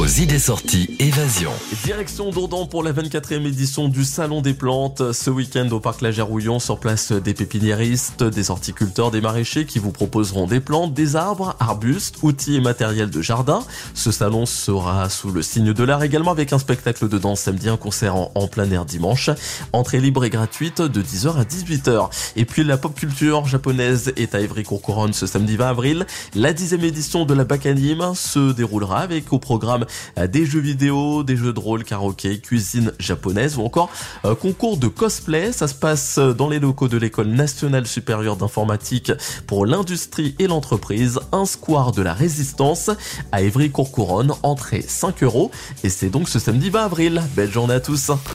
Vos idées sorties Évasion. Direction Dourdan pour la 24e édition du Salon des Plantes. Ce week-end au Parc La Gerouillon, sur place des pépiniéristes, des horticulteurs, des maraîchers qui vous proposeront des plantes, des arbres, arbustes, outils et matériel de jardin. Ce salon sera sous le signe de l'art également avec un spectacle de danse samedi, un concert en plein air dimanche. Entrée libre et gratuite de 10h à 18h. Et puis la pop culture japonaise est à Évry-Courcouronnes ce samedi 20 avril. La 10e édition de la Bac Anime se déroulera avec au programme des jeux vidéo, des jeux de rôle, karaoké, cuisine japonaise ou encore concours de cosplay. Ça se passe dans les locaux de l'École nationale supérieure d'informatique pour l'industrie et l'entreprise, un square de la Résistance à Évry-Courcouronnes, entrée 5 €. Et c'est donc ce samedi 20 avril. Belle journée à tous.